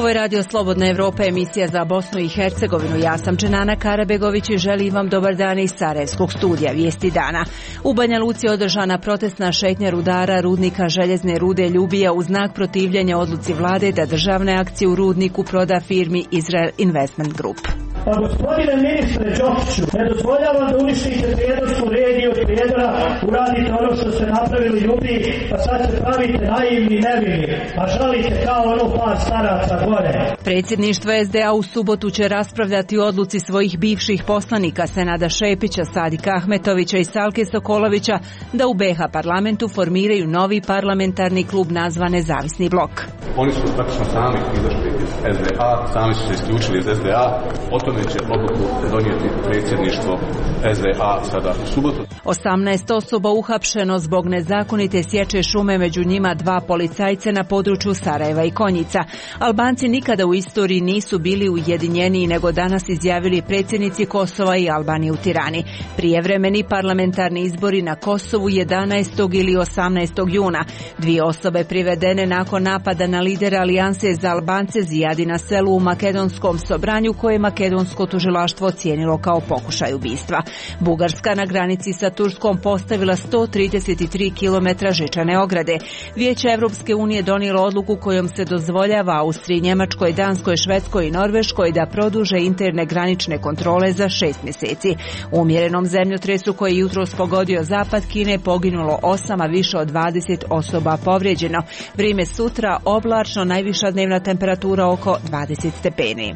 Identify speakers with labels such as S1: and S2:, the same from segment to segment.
S1: je Radio Slobodna Evropa, emisija za Bosnu i Hercegovinu. Ja sam Dženana Karabegović i želim vam dobar dan iz Sarajevskog studija Vijesti dana. U Banja Luci je održana protestna šetnja rudara rudnika željezne rude Ljubija u znak protivljenja odluci vlade da državne akcije u rudniku proda firmi Israel Investment Group.
S2: Pa gospodine ministre Đokiću, ne dozvoljavam da uništite prijedorsku regiju od prijedora, uradite ono što ste napravili Ljubiji, pa sad se pravite naivni i nevini, a žalite kao ono par staraca gore.
S1: Predsjedništvo SDA u subotu će raspravljati o odluci svojih bivših poslanika Senada Šepića, Sadika Ahmetovića i Salke Sokolovića da u BiH parlamentu formiraju novi parlamentarni klub nazvan Nezavisni blok.
S3: Oni su praktično sami izašli iz SDA, sami su se isključili iz SDA, o tome će odluku donijeti predsjedništvo SDA sada u subotu.
S1: 18 osoba uhapšeno zbog nezakonite sječe šume, među njima 2 policajca na području Sarajeva i Konjica. Albanci nikada u istoriji nisu bili ujedinjeniji nego danas, izjavili predsjednici Kosova i Albanije u Tirani. Prijevremeni parlamentarni izbori na Kosovu 11. ili 18. juna. 2 osobe privedene nakon napada na lidera Alijanse za Albance Zijadina Selu u makedonskom Sobranju, koje je makedonsko tužilaštvo ocijenilo kao pokušaj ubistva. Bugarska na granici sa Turskom postavila 133 km žičane ograde. Vijeće Evropske unije donijelo odluku kojom se dozvoljava Austriji, Njemačkoj, Danskoj, Švedskoj i Norveškoj da produže interne granične kontrole za 6 mjeseci. U umjerenom zemljotresu koji je jutros pogodio zapad Kine poginulo 8, a više od 20 osoba povrijeđeno. Vrijeme sutra oblačno, najviša dnevna temperatura oko 20 stepeni.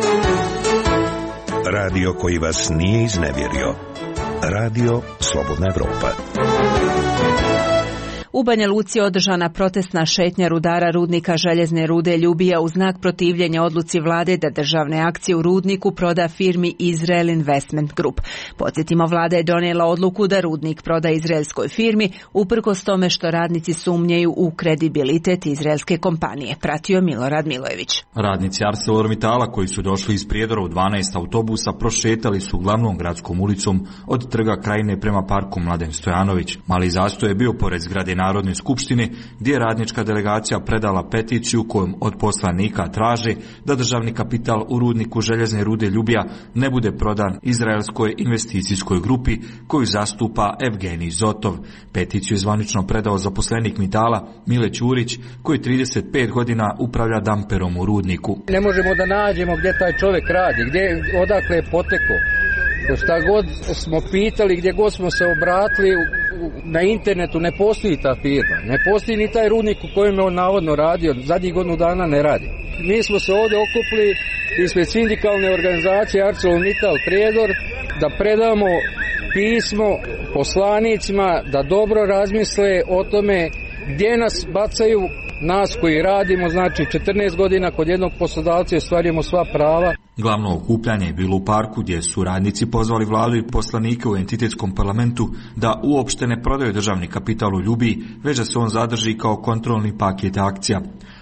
S4: Radio koji vas nije iznevjerio. Radio Slobodna Evropa.
S1: U Banja Luci je održana protestna šetnja rudara rudnika željezne rude Ljubija u znak protivljenja odluci vlade da državne akcije u rudniku proda firmi Israel Investment Group. Podsjetimo, vlada je donijela odluku da rudnik proda izraelskoj firmi, uprkos tome što radnici sumnjaju u kredibilitet izraelske kompanije. Pratio Milorad Milojević.
S5: Radnici ArcelorMittala koji su došli iz Prijedora u 12 autobusa prošetali su glavnom gradskom ulicom od Trga Krajine prema parku Mladen Stojanović. Mali zastoj je bio pored zgrade Narodne skupštine, gdje je radnička delegacija predala peticiju kojom od poslanika traže da državni kapital u rudniku željezne rude Ljubija ne bude prodan izraelskoj investicijskoj grupi koju zastupa Evgenij Zotov. Peticiju je zvanično predao zaposlenik Mittala Mile Ćurić, koji 35 godina upravlja damperom u rudniku.
S6: Ne možemo da nađemo gdje taj čovjek radi, odakle je potekao. Šta god smo pitali, gdje god smo se obratili, na internetu ne postoji ta firma, ne postoji ni taj rudnik u kojem je on navodno radio, zadnjih godinu dana ne radi. Mi smo se ovdje okupili ispred sindikalne organizacije ArcelorMittal Prijedor da predamo pismo poslanicima da dobro razmisle o tome gdje nas bacaju, nas koji radimo, znači 14 godina kod jednog poslodavca, ostvarujemo sva prava.
S5: Glavno okupljanje je bilo u parku gdje su radnici pozvali vladu i poslanike u entitetskom parlamentu da uopšte ne prodaju državni kapital u Ljubiji, već da se on zadrži kao kontrolni paket akcija.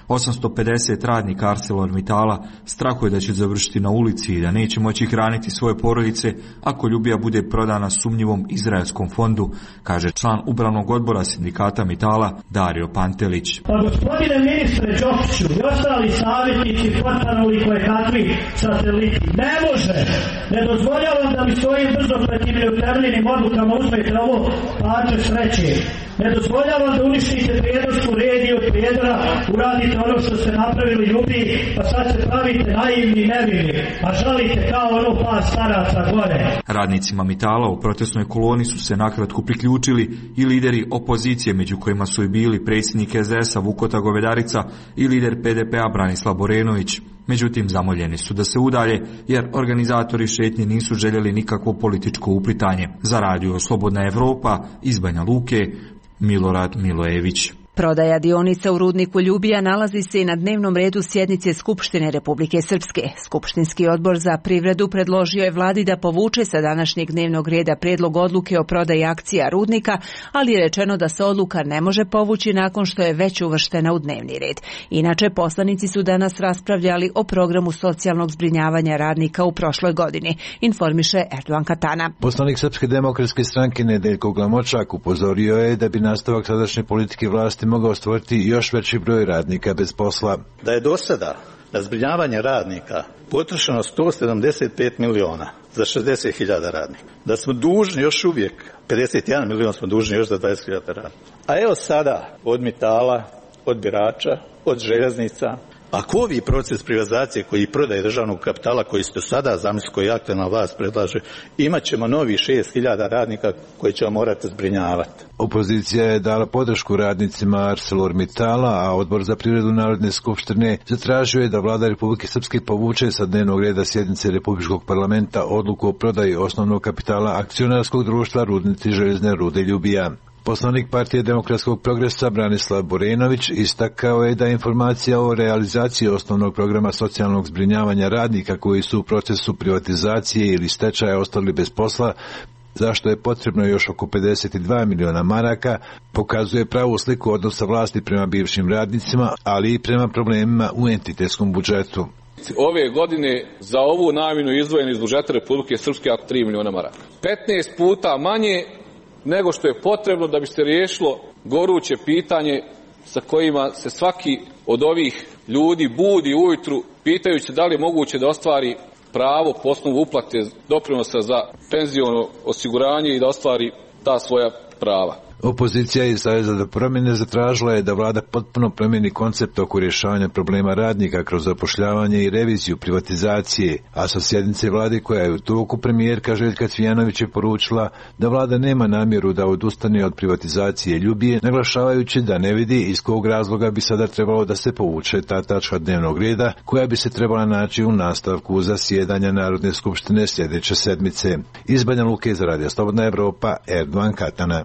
S5: 850 radnika ArcelorMittala strahuje da će završiti na ulici i da neće moći hraniti svoje porodice ako Ljubija bude prodana sumnjivom izraelskom fondu, kaže član upravnog odbora sindikata Mittala Dario Pantelić.
S2: Pa gospodine ministre Đokiću i ostali savjetnici, portanovi koje kakvi sateliti, ne može, ne dozvoljavam da mi svojim brzopretim i utemeljenim odlukama uzmete ovo pače sreće. Ne dozvoljavam da uništite prijedorsku regiju od Prijedora, uradite ono što ste napravili Ljubiji, pa sad se pravite naivni i nevini, a žalite kao ono par staraca gore.
S5: Radnicima Mittala u protestnoj koloni su se nakratko priključili i lideri opozicije, među kojima su i bili predsjednik SDS-a Vukota Govedarica i lider PDP-a Branislav Borenović. Međutim, zamoljeni su da se udalje, jer organizatori šetnje nisu željeli nikakvo političko uplitanje. Za Radio Slobodna Evropa iz Banja Luke, Milorad Milojević.
S1: Prodaja dionica u rudniku Ljubija nalazi se i na dnevnom redu sjednice Skupštine Republike Srpske. Skupštinski odbor za privredu predložio je vladi da povuče sa današnjeg dnevnog reda prijedlog odluke o prodaji akcija rudnika, ali je rečeno da se odluka ne može povući nakon što je već uvrštena u dnevni red. Inače, poslanici su danas raspravljali o programu socijalnog zbrinjavanja radnika u prošloj godini, informiše Erdogan Katana.
S7: Poslanik Srpske demokratske stranke Nedeljko Glamočak upozorio je da bi nastavak sadašnje politike vlasti mogao stvoriti još veći broj radnika bez posla.
S8: Da je do sada Na zbrinjavanje radnika potrošeno 175 miliona za 60.000 radnika. Da smo dužni još uvijek, 51 milion smo dužni još za 20.000 radnika. A evo sada od Mitala, od birača, od željeznica. Ako ovi proces privatizacije koji prodaje državnog kapitala, koji ste sada zamislili, koji aktualna vlast predlaže, imat ćemo novi 6.000 radnika koji ćemo morati zbrinjavati.
S7: Opozicija je dala podršku radnicima ArcelorMittala, a Odbor za privredu Narodne skupštine zatražio je da vlada Republike Srpske povuče sa dnevnog reda sjednice Republičkog parlamenta odluku o prodaji osnovnog kapitala akcionarskog društva Rudnici željezne rude Ljubija. Poslanik Partije demokratskog progresa Branislav Borenović istakao je da informacija o realizaciji osnovnog programa socijalnog zbrinjavanja radnika koji su u procesu privatizacije ili stečaja ostali bez posla, zašto je potrebno još oko 52 miliona maraka, pokazuje pravu sliku odnosa vlasti prema bivšim radnicima, ali i prema problemima u entitetskom budžetu.
S9: Ove godine za ovu namjenu izdvojeno iz budžeta Republike Srpske 3 miliona maraka. 15 puta manje nego što je potrebno da bi se riješilo goruće pitanje sa kojima se svaki od ovih ljudi budi ujutru pitajući da li je moguće da ostvari pravo po osnovu uplate doprinosa za penziono osiguranje i da ostvari ta svoja prava.
S7: Opozicija iz Saveza za promjene zatražila je da vlada potpuno promijeni koncept oko rješavanja problema radnika kroz zapošljavanje i reviziju privatizacije, a sa sjednice vlade koja je u toku premijerka Željka Cvijanović je poručila da vlada nema namjeru da odustane od privatizacije Ljubije, naglašavajući da ne vidi iz kog razloga bi sada trebalo da se povuče ta tačka dnevnog reda koja bi se trebala naći u nastavku zasjedanja Narodne skupštine sljedeće sedmice. Iz Banja Luke za Radio Slobodna Evropa, Erdogan Katana.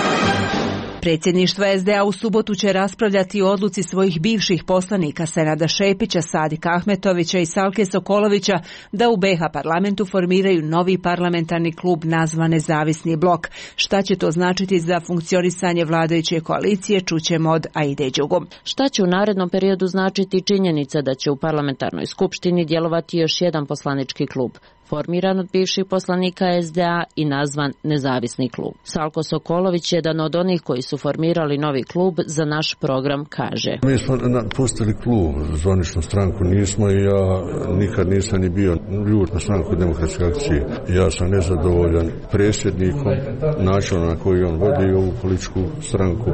S1: Predsjedništvo SDA u subotu će raspravljati o odluci svojih bivših poslanika Senada Šepića, Sadika Ahmetovića i Salke Sokolovića da u BiH parlamentu formiraju novi parlamentarni klub nazvan Nezavisni blok. Šta će to značiti za funkcionisanje vladajuće koalicije, čućemo od Aide Đugo.
S10: Šta će u narednom periodu značiti činjenica da će u parlamentarnoj skupštini djelovati još jedan poslanički klub, formiran od bivših poslanika SDA i nazvan Nezavisni klub. Salko Sokolović, jedan od onih koji su formirali novi klub, za naš program kaže:
S11: Mi smo pustili klub, zvaničnu stranku nismo i ja nikad nisam ni bio ljut na Stranku demokratske akcije. Ja sam nezadovoljan predsjednikom, načinom na koji on vodi ovu političku stranku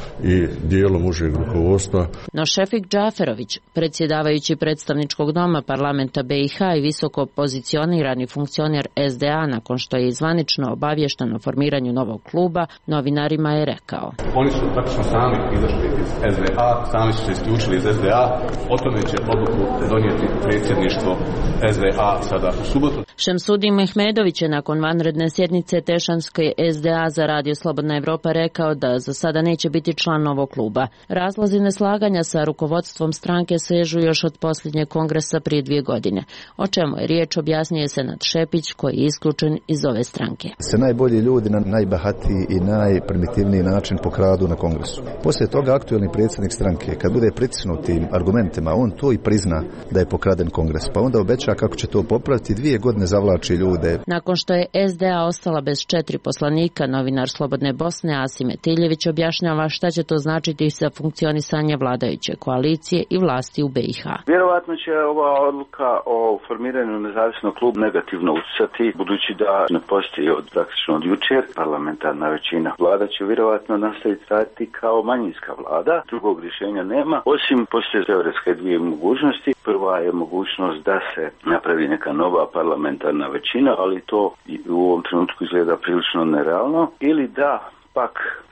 S11: i dijelom užeg rukovodstva.
S10: No Šefik Džaferović, predsjedavajući predstavničkog doma parlamenta BiH i visoko pozicionirani funkcioner SDA, nakon što je zvanično obavješten o formiranju novog kluba, novinarima je rekao:
S3: Oni su praktično sami izašli iz SDA, sami su se isključili iz SDA, o tome će odluku donijeti predsjedništvo SDA sada u subotu.
S10: Šemsudin Mehmedović je nakon vanredne sjednice Tešanske SDA za Radio Slobodna Evropa rekao da za sada neće biti član novog kluba. Razlozi neslaganja sa rukovodstvom stranke sežu još od posljednjeg kongresa prije 2 godine. O čemu je riječ, objasnije Senad Šepić, koji je isključen iz ove stranke.
S12: Se najbolji ljudi na najbahatiji i najprimitivniji način pokradu na kongresu. Poslije toga aktuelni predsjednik stranke, kad bude pritisnut tim argumentima, on to i prizna da je pokraden kongres, pa onda obeća kako će to popraviti, 2 godine zavlači ljude.
S10: Nakon što je SDA ostala bez 4 poslanika, novinar Slobodne Bosne Asim Etiljević objašnjava šta će to značiti za funkcionisanje vladajuće koalicije i vlasti u BiH.
S13: Vjerovatno će ova odluka o formiranju nezavisnog kluba negativno utjecati, budući da ne postoji praktično od jučer parlamentarna većina. Vlada će vjerovatno nastaviti raditi kao manjinska vlada, drugog rješenja nema, osim postoje teoretske 2 mogućnosti. Prva je mogućnost da se napravi neka nova parlamentarna većina, ali to u ovom trenutku izgleda prilično nerealno, ili da pak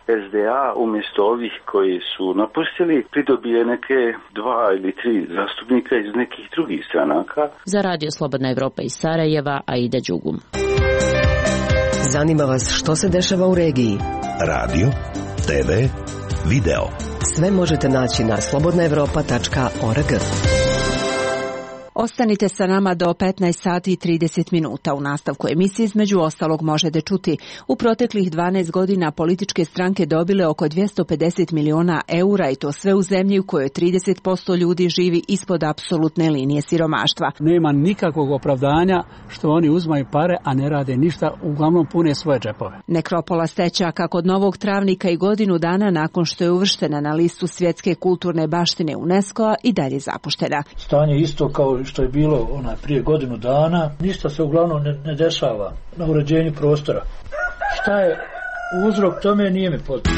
S13: SDA umjesto ovih koji su napustili pridobije neke 2 ili 3 zastupnika iz nekih drugih stranaka.
S10: Za Radio Slobodna Evropa iz Sarajeva, Aida Đugum.
S14: Zanima vas što se dešava u regiji?
S4: Radio, TV, video.
S14: Sve možete naći na slobodnaevropa.org.
S1: Ostanite sa nama do 15 sati i 30 minuta. U nastavku emisije između ostalog možete čuti: u proteklih 12 godina političke stranke dobile oko 250 miliona eura i to sve u zemlji u kojoj 30% ljudi živi ispod apsolutne linije siromaštva.
S2: Nema nikakvog opravdanja što oni uzmaju pare, a ne rade ništa, uglavnom pune svoje džepove.
S1: Nekropola Stećaka kod Novog Travnika i godinu dana nakon što je uvrštena na listu svjetske kulturne baštine UNESCO-a i dalje zapuštena.
S2: Stanje isto kao što je bilo prije godinu dana, ništa se uglavnom ne dešava na uređenju prostora. Šta je uzrok tome, nije mi poznato.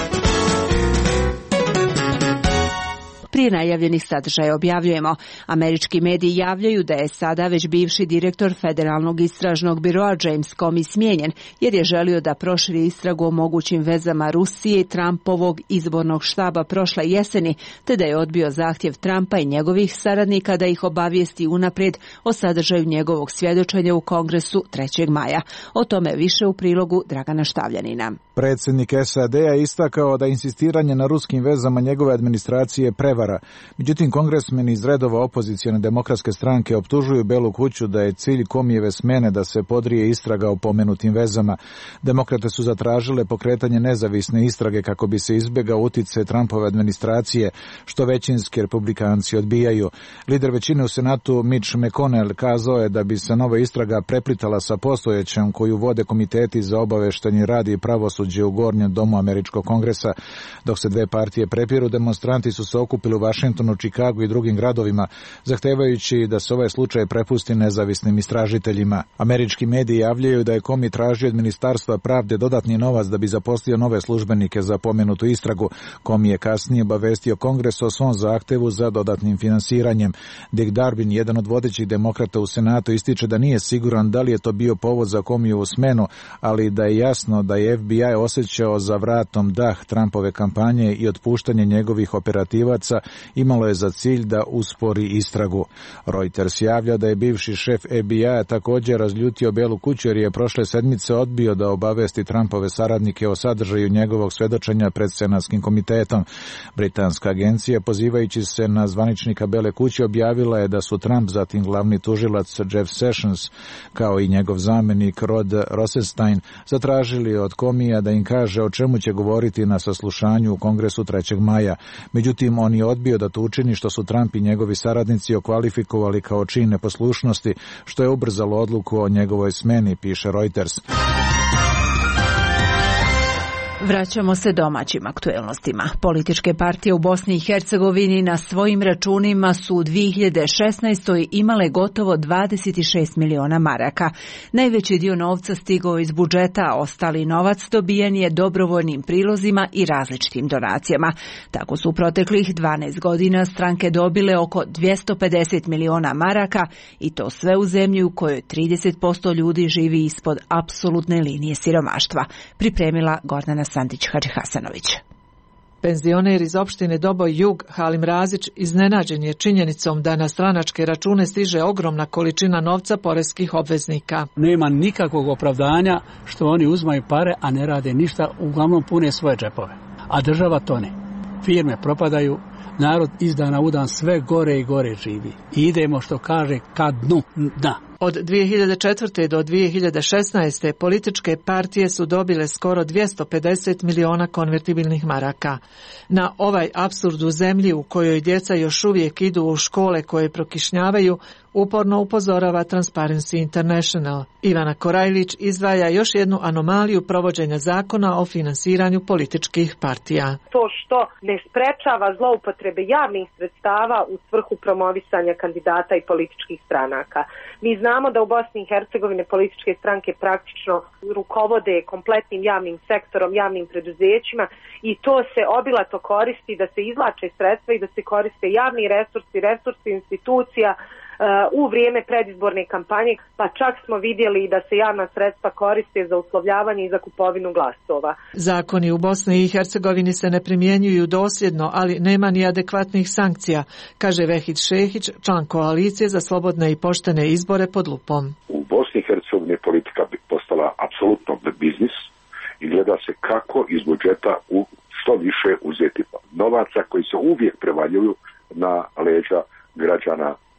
S1: Prije najavljenih sadržaja objavljujemo. Američki mediji javljaju da je sada već bivši direktor Federalnog istražnog biroa James Comey smijenjen, jer je želio da proširi istragu o mogućim vezama Rusije i Trumpovog izbornog štaba prošle jeseni, te da je odbio zahtjev Trumpa i njegovih saradnika da ih obavijesti unaprijed o sadržaju njegovog svjedočenja u Kongresu 3. maja. O tome više u prilogu Dragana Štavljanina.
S15: Predsjednik SAD-a istakao da insistiranje na ruskim vezama njegove administracije je prevara. Međutim, kongresmeni iz redova opozicijone demokratske stranke optužuju Belu kuću da je cilj Comeyjeve smene da se podrije istraga o pomenutim vezama. Demokrate su zatražile pokretanje nezavisne istrage kako bi se izbjegao utjecaj Trumpove administracije, što većinski republikanci odbijaju. Lider većine u Senatu Mitch McConnell kazao je da bi se nova istraga preplitala sa postojećom koju vode komiteti za obaveštenje radi i pravosuđe u gornjem domu američkog kongresa. Dok se dve partije prepiru, demonstranti su se okupili u Washingtonu, Chicagu i drugim gradovima, zahtevajući da se ovaj slučaj prepusti nezavisnim istražiteljima. Američki mediji javljaju da je Comey tražio od Ministarstva pravde dodatni novac da bi zaposlio nove službenike za pomenutu istragu. Comey je kasnije obavestio Kongres o svom zahtevu za dodatnim finansiranjem. Dick Durbin, jedan od vodećih demokrata u Senatu, ističe da nije siguran da li je to bio povod za Comeyjevu smenu, ali da je jasno da je FBI osjećao za vratom dah Trumpove kampanje i otpuštanje njegovih operativaca imalo je za cilj da uspori istragu. Reuters javlja da je bivši šef FBI-a također razljutio Belu kuću jer je prošle sedmice odbio da obavesti Trumpove saradnike o sadržaju njegovog svjedočenja pred Senatskim komitetom. Britanska agencija, pozivajući se na zvaničnika Bele kuće, objavila je da su Trump, zatim glavni tužilac Jeff Sessions, kao i njegov zamjenik Rod Rosenstein, zatražili od Comeyja da im kaže o čemu će govoriti na saslušanju u Kongresu 3. maja. Međutim, on je odbio da to učini, što su Trump i njegovi saradnici okvalifikovali kao čin neposlušnosti, što je ubrzalo odluku o njegovoj smeni, piše Reuters.
S1: Vraćamo se domaćim aktuelnostima. Političke partije u Bosni i Hercegovini na svojim računima su u 2016. imale gotovo 26 miliona maraka. Najveći dio novca stigao iz budžeta, a ostali novac dobijen je dobrovoljnim prilozima i različitim donacijama. Tako su u proteklih 12 godina stranke dobile oko 250 miliona maraka i to sve u zemlji u kojoj 30% ljudi živi ispod apsolutne linije siromaštva. Pripremila Gordana Sandić-Hadžihasanović.
S16: Penzioner iz opštine Doboj Jug, Halim Razić, iznenađen je činjenicom da na stranačke račune stiže ogromna količina novca poreskih obveznika.
S2: Nema nikakvog opravdanja što oni uzmaju pare, a ne rade ništa, uglavnom pune svoje džepove. A država tone. Firme propadaju, narod iz dana u dan sve gore i gore živi. I idemo, što kaže, ka dnu dna.
S16: Od 2004. do 2016. političke partije su dobile skoro 250 miliona konvertibilnih maraka. Na ovaj apsurd u zemlji u kojoj djeca još uvijek idu u škole koje prokišnjavaju, uporno upozorava Transparency International. Ivana Korajlić izdvaja još jednu anomaliju provođenja zakona o finansiranju političkih partija.
S17: To što ne sprečava zloupotrebe javnih sredstava u svrhu promovisanja kandidata i političkih stranaka. Mi znamo da u Bosni i Hercegovini političke stranke praktično rukovode kompletnim javnim sektorom, javnim preduzećima i to se obilato koristi da se izvlače sredstva i da se koriste javni resursi institucija u vrijeme predizborne kampanje, pa čak smo vidjeli da se javna sredstva koriste za uslovljavanje i za kupovinu glasova.
S16: Zakoni u Bosni i Hercegovini se ne primjenjuju dosljedno, ali nema ni adekvatnih sankcija, kaže Vehid Šehić, član koalicije za slobodne i poštene izbore pod lupom.
S18: U Bosni i Hercegovini politika bi postala apsolutno biznis i gleda se kako iz budžeta što više uzeti novaca koji se uvijek prevaljuju na leđa građana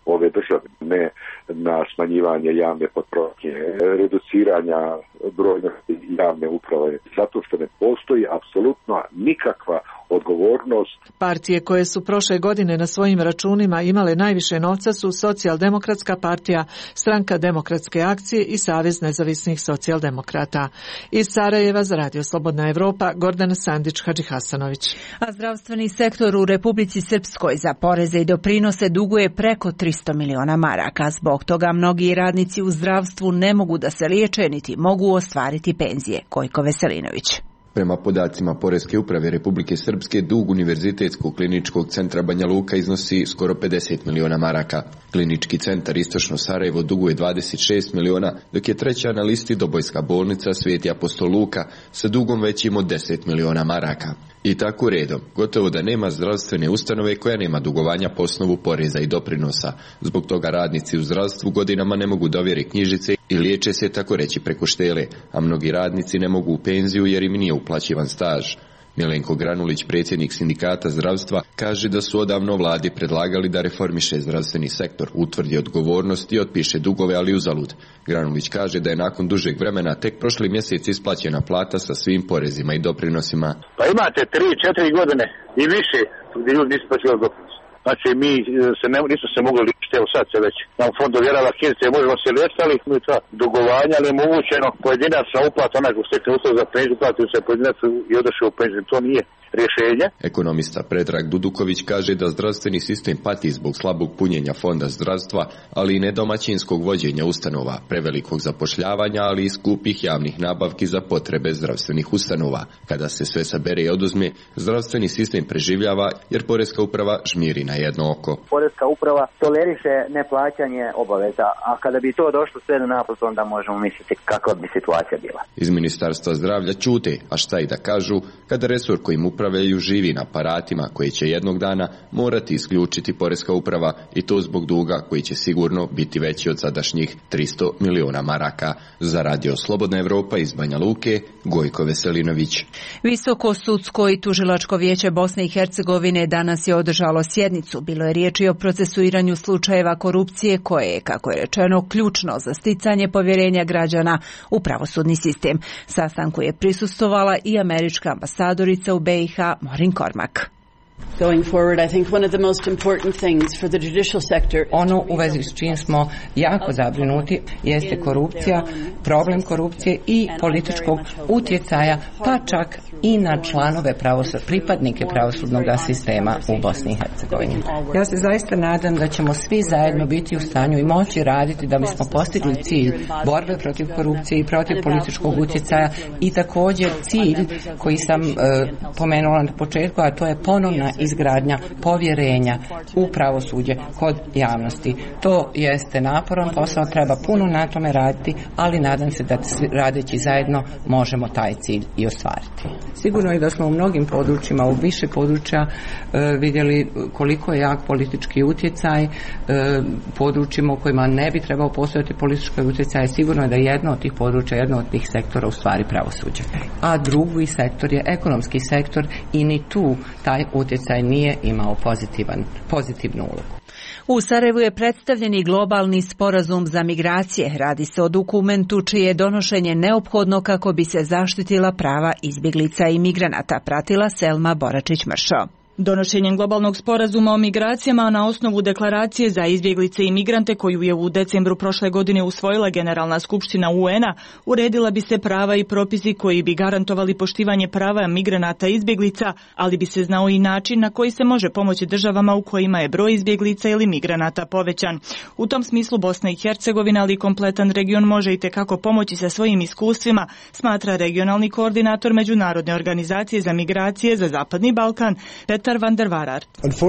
S18: ove države, ne na smanjivanje javne potrošnje, reduciranja brojnosti javne uprave, zato što ne postoji apsolutno nikakva odgovornost.
S16: Partije koje su prošle godine na svojim računima imale najviše novca su Socijaldemokratska partija, Stranka demokratske akcije i Savez nezavisnih socijaldemokrata. Iz Sarajeva za Radio Slobodna Evropa, Gordana Sandić-Hadžihasanović.
S1: A zdravstveni sektor u Republici Srpskoj za poreze i doprinose duguje preko 300 miliona maraka. Zbog toga mnogi radnici u zdravstvu ne mogu da se liječe niti mogu ostvariti penzije. Gojko Veselinović.
S19: Prema podacima Poreske uprave Republike Srpske, dug Univerzitetskog kliničkog centra Banja Luka iznosi skoro 50 miliona maraka. Klinički centar Istočno Sarajevo duguje 26 miliona, dok je treća na listi Dobojska bolnica Sveti Apostol Luka sa dugom većim od 10 miliona maraka. I tako redom, gotovo da nema zdravstvene ustanove koja nema dugovanja po osnovu poreza i doprinosa. Zbog toga radnici u zdravstvu godinama ne mogu dovjeriti knjižice i liječe se tako reći preko štele, a mnogi radnici ne mogu u penziju jer im nije uplaćivan staž. Milenko Granulić, predsjednik sindikata zdravstva, kaže da su odavno vladi predlagali da reformiše zdravstveni sektor, utvrdi odgovornost i otpiše dugove, ali uzalud. Granulić kaže da je nakon dužeg vremena tek prošli mjesec isplaćena plata sa svim porezima i doprinosima.
S20: Pa imate 3-4 godine i više gdje ljudi nisu plaćali doprinos. Znači mi nismo se mogli ličiti, evo sad se već nam fond ovjerava knjižice, možemo se liječiti, mi ta dugovanja ali je mogućeno pojedinačna uplata, onaj ko stekne uslov za penziju, platio se pojedinac i odošao u penziju, to nije rješenje.
S19: Ekonomista Predrag Duduković kaže da zdravstveni sistem pati zbog slabog punjenja fonda zdravstva, ali i nedomaćinskog vođenja ustanova, prevelikog zapošljavanja, ali i skupih javnih nabavki za potrebe zdravstvenih ustanova. Kada se sve sabere i oduzme, zdravstveni sistem preživljava jer Poreska uprava žmiri na jedno oko.
S21: Poreska uprava toleriše neplaćanje obaveza, a kada bi to došlo sve do naplatu, onda možemo misliti kakva bi situacija bila.
S19: Iz Ministarstva zdravlja ćute, a šta i da kažu, kada resor kojim upravljaju živi na aparatima koje će jednog dana morati isključiti Poreska uprava i to zbog duga koji će sigurno biti veći od sadašnjih 300 miliona maraka. Za Radio Slobodna Evropa iz Banja Luke, Gojko Veselinović.
S1: Visoko sudsko i tužilačko vijeće Bosne i Hercegovine danas je održalo sjednicu. Bilo je riječi o procesuiranju slučajeva korupcije koje je, kako je rečeno, ključno za sticanje povjerenja građana u pravosudni sistem. Sastanku je prisustvovala i američka ambasadorica u BiH Morin Kormak.
S22: Ono u vezi s čim smo jako zabrinuti jeste korupcija, problem korupcije i političkog utjecaja, pa čak i na članove pripadnike pravosudnog sistema u Bosni i Hercegovini. Ja se zaista nadam da ćemo svi zajedno biti u stanju i moći raditi da bismo postigli cilj borbe protiv korupcije i protiv političkog utjecaja i također cilj koji sam pomenula na početku, a to je ponovna izgradnja povjerenja u pravosuđe kod javnosti. To jeste naporan posao, treba puno na tome raditi, ali nadam se da radeći zajedno možemo taj cilj i ostvariti. Sigurno je da smo u mnogim područjima, u više područja vidjeli koliko je jak politički utjecaj, područjima u kojima ne bi trebao postojati politički utjecaj. Sigurno je da jedno od tih područja, jedno od tih sektora u stvari pravosuđe. A drugi sektor je ekonomski sektor i ni tu taj utjecaj nije imao pozitivnu ulogu.
S1: U Sarajevu je predstavljen i globalni sporazum za migracije. Radi se o dokumentu čije je donošenje neophodno kako bi se zaštitila prava izbjeglica i migranata, pratila Selma Boračić-Mršo.
S23: Donošenjem globalnog sporazuma o migracijama na osnovu deklaracije za izbjeglice i migrante koju je u decembru prošle godine usvojila Generalna skupština UN-a, uredila bi se prava i propisi koji bi garantovali poštivanje prava migranata i izbjeglica, ali bi se znao i način na koji se može pomoći državama u kojima je broj izbjeglica ili migranata povećan. U tom smislu Bosna i Hercegovina, ali i kompletan region može itekako pomoći sa svojim iskustvima, smatra regionalni koordinator Međunarodne organizacije za migracije za Zapadni Balkan, Petar van der Vaart.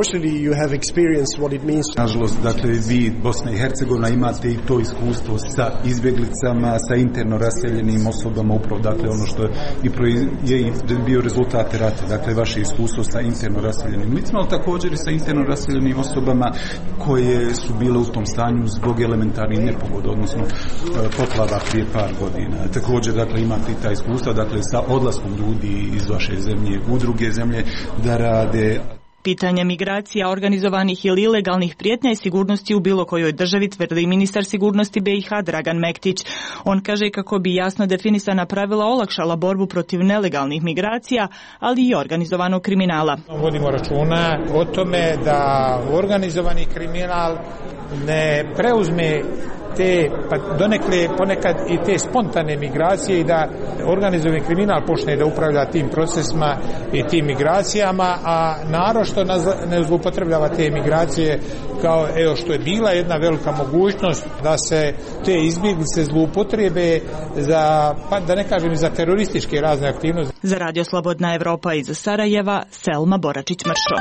S24: Nažalost, dakle, vi, Bosna i Hercegovina, imate i to iskustvo sa izbjeglicama, sa interno raseljenim osobama, upravo, dakle, ono što je bio rezultat rata, dakle, vaše iskustvo sa interno raseljenim licima, ali također i sa interno raseljenim osobama koje su bile u tom stanju zbog elementarnih nepogoda, odnosno poplava prije par godina. Također, dakle, imate i ta iskustva, dakle, sa odlaskom ljudi iz vaše zemlje u druge zemlje da rade
S23: Pitanje migracija, organizovanih ili ilegalnih prijetnja i sigurnosti u bilo kojoj državi, tvrdi ministar sigurnosti BiH Dragan Mektić. On kaže kako bi jasno definisana pravila olakšala borbu protiv nelegalnih migracija, ali i organizovanog kriminala.
S5: Vodimo računa o tome da organizovani kriminal ne preuzme te, pa donekle ponekad i te spontane migracije i da organizovani kriminal počne da upravlja tim procesima i tim migracijama, a naročito ne zloupotrebljava te migracije kao što je bila jedna velika mogućnost da se te izbjeglice zloupotrebe za, pa da ne kažem, za terorističke razne aktivnosti.
S23: Za Radio Slobodna Evropa iz Sarajeva, Selma Boračić-Mršo.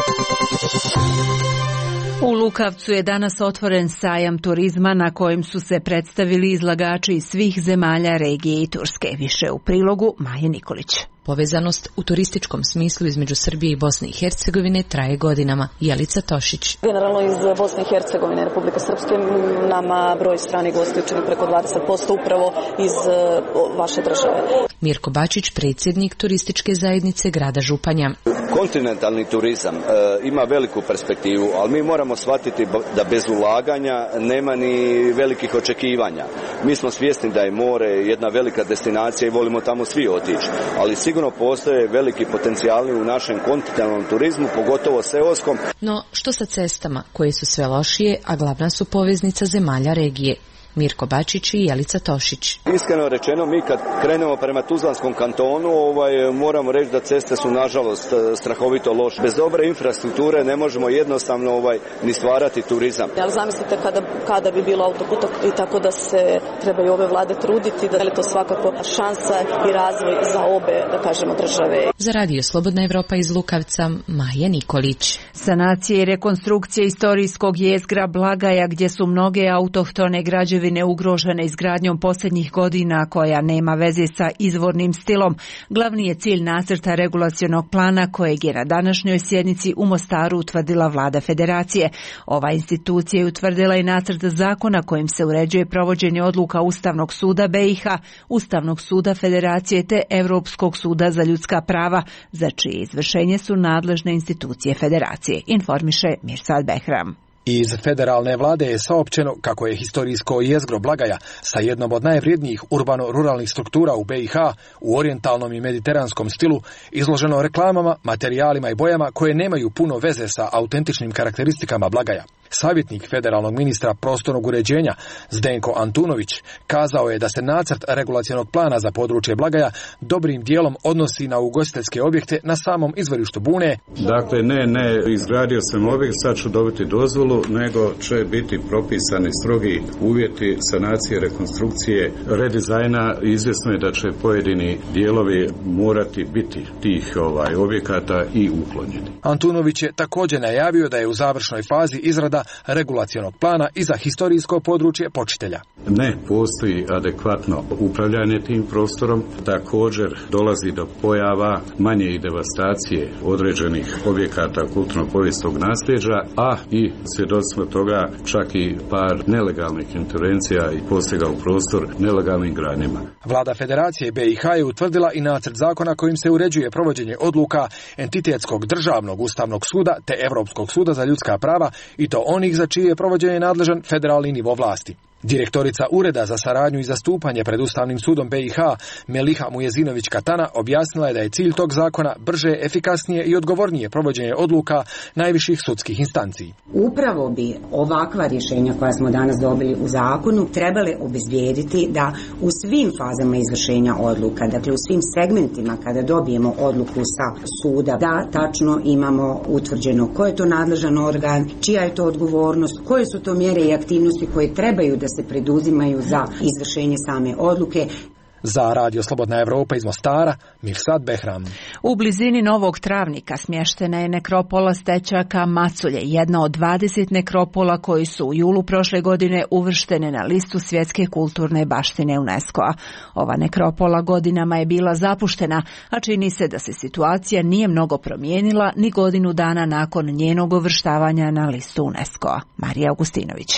S1: U Lukavcu je danas otvoren sajam turizma na kojem su se predstavili izlagači iz svih zemalja regije i Turske. Više u prilogu Maje Nikolić.
S6: Povezanost u turističkom smislu između Srbije i Bosne i Hercegovine traje godinama. Jelica Tošić.
S8: Generalno iz Bosne i Hercegovine, Republike Srpske, nama broj stranih gostiju čini preko 20% upravo iz vaše države.
S6: Mirko Bačić, predsjednik turističke zajednice grada Županja.
S9: Kontinentalni turizam ima veliku perspektivu, ali mi moramo shvatiti da bez ulaganja nema ni velikih očekivanja. Mi smo svjesni da je more jedna velika destinacija i volimo tamo svi otići, ali sigurno postoje veliki potencijali u našem kontinentalnom turizmu, pogotovo seoskom.
S6: No, što sa cestama koje su sve lošije, a glavna su poveznica zemalja regije? Mirko Bačić i Jelica Tošić.
S9: Iskreno rečeno, mi kad krenemo prema Tuzlanskom kantonu, moramo reći da ceste su nažalost strahovito loše. Bez dobre infrastrukture ne možemo jednostavno ni stvarati turizam.
S8: Ali zamislite kada bi bilo autoput i tako da se trebaju ove vlade truditi, da je to svakako šansa i razvoj za obe, da kažemo, države.
S6: Za Radio Slobodna Evropa iz Lukavca, Maja Nikolić.
S1: Sanacija i rekonstrukcija istorijskog jezgra Blagaja, gdje su mnoge autohtone građevine ugrožene izgradnjom posljednjih godina, koja nema veze sa izvornim stilom, glavni je cilj nacrta regulacionog plana kojeg je na današnjoj sjednici u Mostaru utvrdila Vlada Federacije. Ova institucija je utvrdila i nacrt zakona kojim se uređuje provođenje odluka Ustavnog suda BiH, Ustavnog suda Federacije te Europskog suda za ljudska prava, za čije izvršenje su nadležne institucije Federacije, informiše Mirsad Behram.
S25: Iz federalne vlade je saopćeno kako je historijsko jezgro Blagaja sa jednom od najvrijednijih urbano-ruralnih struktura u BiH u orijentalnom i mediteranskom stilu izloženo reklamama, materijalima i bojama koje nemaju puno veze sa autentičnim karakteristikama Blagaja. Savjetnik federalnog ministra prostornog uređenja Zdenko Antunović kazao je da se nacrt regulacionog plana za područje Blagaja dobrim dijelom odnosi na ugostiteljske objekte na samom izvorištu bune.
S26: Dakle, ne izgradio sam objekt, sad ću dobiti dozvolu, nego će biti propisani strogi uvjeti sanacije, rekonstrukcije, redizajna. Izvjesno je da će pojedini dijelovi morati biti tih objekata i uklonjeni.
S25: Antunović je također najavio da je u završnoj fazi izrada regulacionog plana i za historijsko područje Počitelja.
S26: Ne postoji adekvatno upravljanje tim prostorom, također dolazi do pojava manje i devastacije određenih objekata kulturno-povijesnog nasljeđa, a i svjedoci smo toga čak i par nelegalnih intervencija i posjega u prostor nelegalnim gradnjama.
S25: Vlada Federacije BiH je utvrdila i nacrt zakona kojim se uređuje provođenje odluka Entitetskog državnog ustavnog suda te Europskog suda za ljudska prava, i to onih za čije je provođenje nadležan federalni nivo vlasti. Direktorica Ureda za saradnju i zastupanje pred Ustavnim sudom BiH, Meliha Mujezinović-Katana, objasnila je da je cilj tog zakona brže, efikasnije i odgovornije provođenje odluka najviših sudskih instanci.
S27: Upravo bi ovakva rješenja koja smo danas dobili u zakonu trebale obezbijediti da u svim fazama izvršenja odluka, dakle u svim segmentima kada dobijemo odluku sa suda, da tačno imamo utvrđeno ko je to nadležan organ, čija je to odgovornost, koje su to mjere i aktivnosti koje trebaju da se preduzimaju za izvršenje same odluke.
S25: Za Radio Slobodna Evropa iz Mostara, Mirsad Behram.
S1: U blizini Novog Travnika smještena je nekropola Stećaka Maculje, jedna od 20 nekropola koji su u julu prošle godine uvrštene na listu svjetske kulturne baštine UNESCO-a. Ova nekropola godinama je bila zapuštena, a čini se da se situacija nije mnogo promijenila ni godinu dana nakon njenog uvrštavanja na listu UNESCO-a. Marija Augustinović.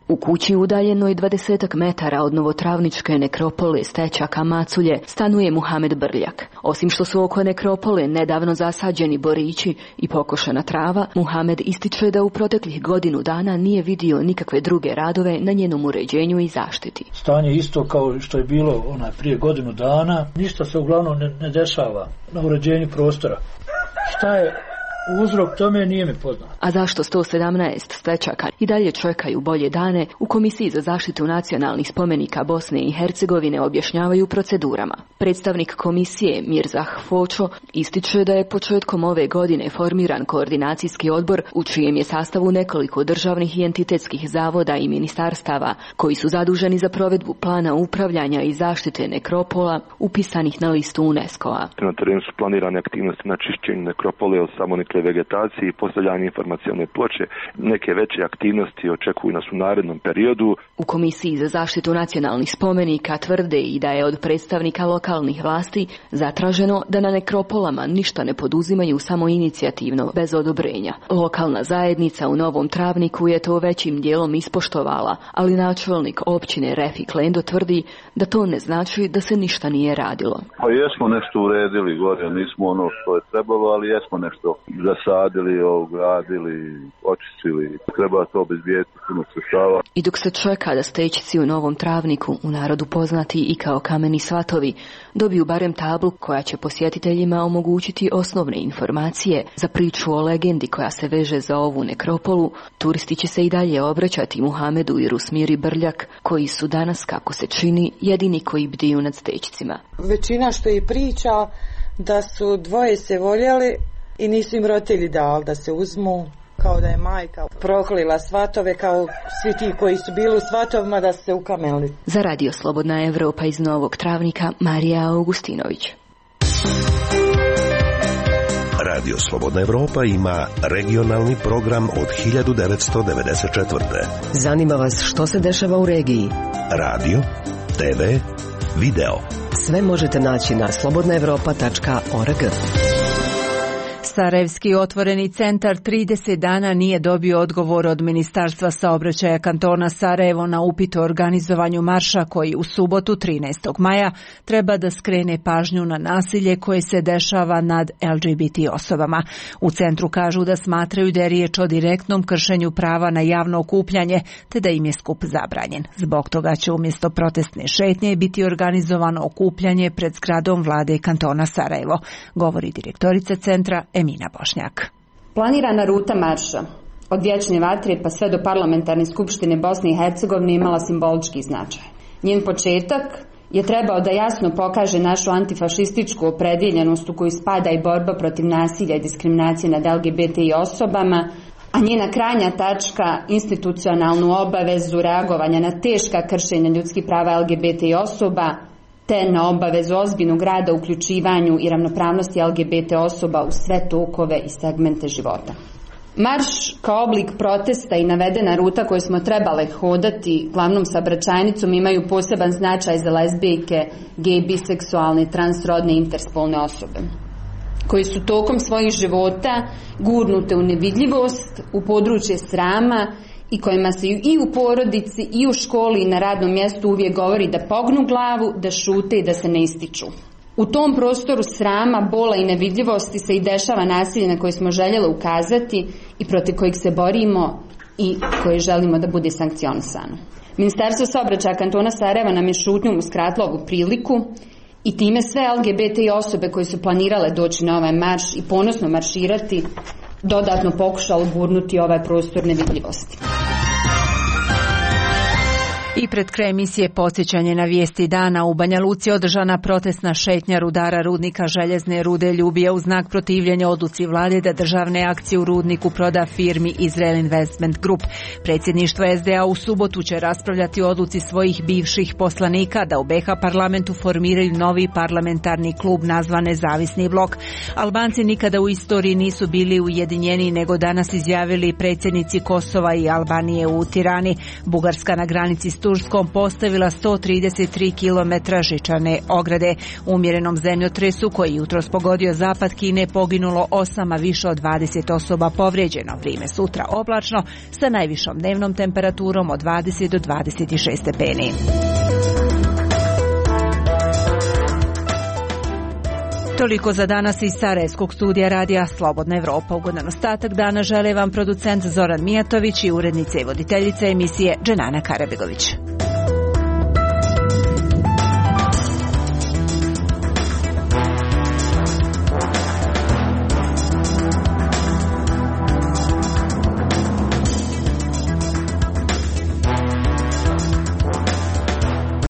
S3: U kući udaljenoj 20 metara od novotravničke nekropole Stećaka Maculje stanuje Muhamed Brljak. Osim što su oko nekropole nedavno zasađeni borići i pokošena trava, Muhamed ističe da u proteklih godinu dana nije vidio nikakve druge radove na njenom uređenju i zaštiti.
S2: Stanje isto kao što je bilo prije godinu dana, ništa se uglavnom ne dešava na uređenju prostora. Šta je uzrok tome nije mi poznat.
S3: A zašto 117 Stećaka i dalje čekaju bolje dane, u Komisiji za zaštitu nacionalnih spomenika Bosne i Hercegovine objašnjavaju procedurama. Predstavnik komisije Mirzah Fočo ističe da je početkom ove godine formiran koordinacijski odbor u čijem je sastavu nekoliko državnih i entitetskih zavoda i ministarstava koji su zaduženi za provedbu plana upravljanja i zaštite nekropola upisanih na listu UNESCO-a.
S4: Na terenu su planirane aktivnosti na čišćenju nekropole od samonikle vegetaciji i postavljanje informacione ploče. Neke veće aktivnosti očekuju nas u narednom periodu.
S3: U Komisiji za zaštitu nacionalnih spomenika tvrde i da je od predstavnika lokalnih vlasti zatraženo da na nekropolama ništa ne poduzimaju samoinicijativno, bez odobrenja. Lokalna zajednica u Novom Travniku je to većim dijelom ispoštovala, ali načelnik općine Refik Lendo tvrdi da to ne znači da se ništa nije radilo.
S7: Pa jesmo nešto uredili gore, nismo ono što je trebalo, ali jesmo nešto zasadili, ogradili, očistili. Treba to obezbijediti puno sredstava.
S3: I dok se čeka da Stećci u Novom Travniku, u narodu poznati i kao kameni svatovi, dobiju barem tablu koja će posjetiteljima omogućiti osnovne informacije za priču o legendi koja se veže za ovu nekropolu, turisti će se i dalje obraćati Muhamedu i Rusmiri Brljak, koji su danas, kako se čini, jedini koji bdiju nad Stećcima.
S10: Većina što je priča da su dvoje se voljeli i nisu im roditelji dali da se uzmu, kao da je majka proklila svatove, kao svi ti koji su bili u svatovima da se ukameli.
S3: Za Radio Slobodna Evropa iz Novog Travnika, Marija Augustinović.
S11: Radio Slobodna Evropa ima regionalni program od 1994.
S14: Zanima vas što se dešava u regiji?
S11: Radio, TV, video.
S14: Sve možete naći na slobodnaevropa.org.
S1: Sarajevski otvoreni centar 30 dana nije dobio odgovor od Ministarstva saobraćaja kantona Sarajevo na upit o organizovanju marša koji u subotu 13. maja treba da skrene pažnju na nasilje koje se dešava nad LGBT osobama. U centru kažu da smatraju da je riječ o direktnom kršenju prava na javno okupljanje te da im je skup zabranjen. Zbog toga će umjesto protestne šetnje biti organizovano okupljanje pred zgradom vlade kantona Sarajevo, govori direktorica centra Emina Bošnjak.
S12: Planirana ruta marša od Vječne vatre pa sve do Parlamentarne skupštine Bosne i Hercegovine imala simbolički značaj. Njen početak je trebao da jasno pokaže našu antifašističku opredjeljenost u koju spada i borba protiv nasilja i diskriminacije nad LGBTI osobama, a njena krajnja tačka institucionalnu obavezu reagovanja na teška kršenja ljudskih prava LGBTI osoba te na obavezu ozbiljnog rada u uključivanju i ravnopravnosti LGBT osoba u sve tokove i segmente života. Marš kao oblik protesta i navedena ruta koju smo trebale hodati glavnom saobraćajnicom imaju poseban značaj za lezbijke, gej, biseksualne, transrodne i interspolne osobe, koji su tokom svojih života gurnute u nevidljivost, u područje srama i kojima se i u porodici i u školi i na radnom mjestu uvijek govori da pognu glavu, da šute i da se ne ističu. U tom prostoru srama, bola i nevidljivosti se i dešava nasilje na koje smo željeli ukazati i protiv kojih se borimo i koje želimo da bude sankcionisano. Ministarstvo saobraćaja kantona Sarajeva nam je šutnjom uskratilo ovu priliku i time sve LGBT osobe koje su planirale doći na ovaj marš i ponosno marširati dodatno pokušalo gurnuti ovaj prostor nevidljivosti.
S1: I pred kraj emisije podsjećanje na vijesti dana u Banja Luci održana protestna šetnja rudara rudnika željezne rude Ljubija u znak protivljenja odluci vlade da državne akcije u rudniku proda firmi Israel Investment Group. Predsjedništvo SDA u subotu će raspravljati o odluci svojih bivših poslanika da u BiH parlamentu formiraju novi parlamentarni klub nazvan Nezavisni blok. Albanci nikada u istoriji nisu bili ujedinjeni nego danas izjavili predsjednici Kosova i Albanije u Tirani. Bugarska na granici Turskom postavila 133 km žičane ograde. U umjerenom zemljotresu koji jutros pogodio zapad Kine poginulo 8, a više od 20 osoba povrijeđeno. Vrime sutra oblačno sa najvišom dnevnom temperaturom od 20 do 26 stepeni. Toliko za danas iz Sarajevskog studija radija Slobodna Evropa. Ugodan ostatak dana žele vam producent Zoran Mijatović i urednica i voditeljica emisije Dženana Karabegović.